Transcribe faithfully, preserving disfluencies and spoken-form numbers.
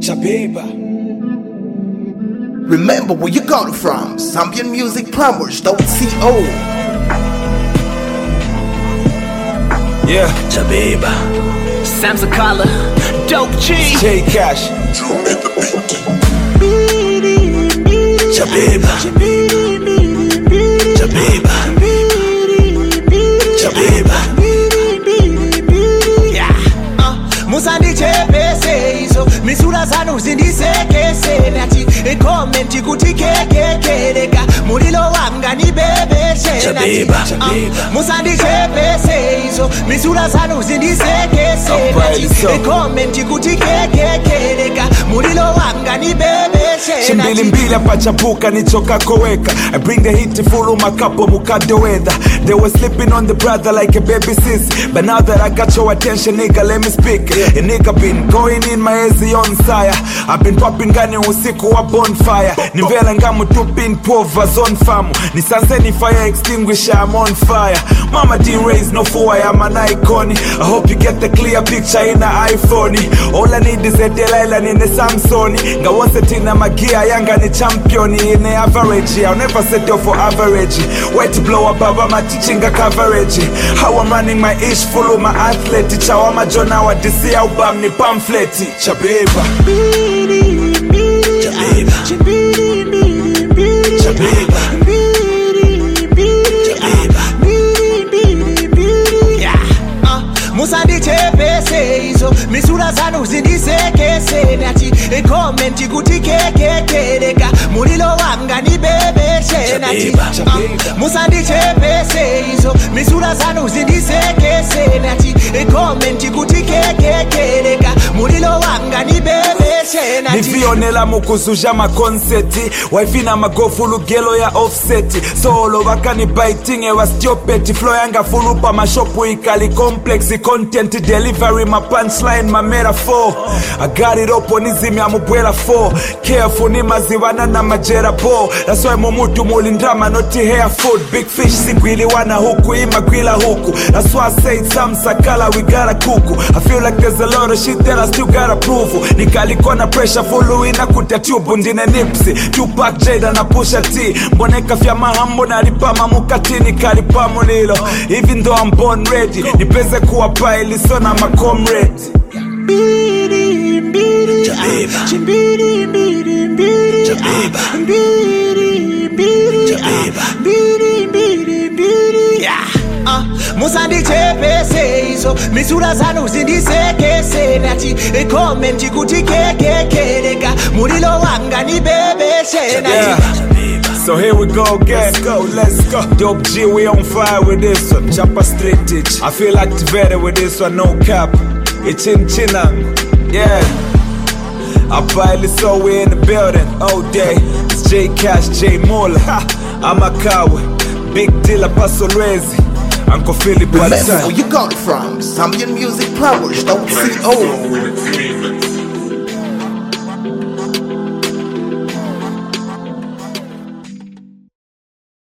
Chabeba. Remember where you got it from. Zambian Music Plumbers dot co. Yeah, Chabeba, Sam Zakala, Dope G, J Cash. Chabeba, Chabeba, Chabeba. Yeah, uh, Musandi chepese izo misura zanu zindisekese nati e comment kuti kekekeleka mulilo wanga ni bebeshe nati uh, Musandi chepese izo misura zanu zindisekese nati e comment kuti kekekeleka mulilo wanga ni bebeshe Shimbili mbili pachapuka nichoka koweka. I bring the heat to follow my couple mukado weather. They were sleeping on the brother like a baby sis, but now that I got your attention, nigga, let me speak. A nigga been going in my easy on fire. I've been popping gani usiku wa bonfire. Nivela ngamu tupin povas on famu. Ni sanseni fire extinguisher, I'm on fire. Mama D-Rays no four, I'm an icon. I hope you get the clear picture in the iPhone. All I need is a Delilah in the Samsung. Nga wase tina magia yanga ni champion. In the average, I'll never settle for average. Way to blow up above my teaching a coverage. How I'm running my ish, follow my athlete. Chawa ma jona wa D C album ni pamphlet. Chabeba, Chabeba, Chabeba, Musandi chepese izo misura zanu zindisekese nati e comment kuti kekekeleka mulilo wanga ni bebeshe nati uh, Musandi chepese izo misura zanu zindisekese nati e comment kuti kekekeleka mulilo wanga ni bebeshe nati nivionela mukuzuja makonseti waifina magofulu gelo ya offset solo wakani biting ewa stiopeti flow yanga fulupa mashopu ikali complex content delivery my punchline my metaphor I got it up on izimi ya mubwela four careful ni maziwana na majera po that's why mumutu mulindrama noti hair food big fish singwili wana huku ima gwila huku that's why I say some sakala we got a kuku I feel like there's a lot of shit that I still gotta prove nikaliko na pressure follow ina kutatubu ndine nipsi Tupac Jada na Pusha T mboneka fya mahambo na lipama mukatini kalipa mulilo even though I'm born ready nipeze kuwa paili sona ma comrade Chabeba, Chabeba, yeah. Uh, Musandi chepese izo misura zanu zindisekese nati e comment kuti kekekeleka mulilo wanga ni bebeshe nati. So here we go again. Let's go, let's go. Dope G, we on fire with this one. Chapa straight itch. I feel activated with this one, no cap. It's in China, yeah. I finally saw we in the building all day. It's J Cash, J Mola. I'm a coward. Big deal, Paso Rezi. Uncle Philip, remember where you got it from. Zambian Music Plumbers dot co.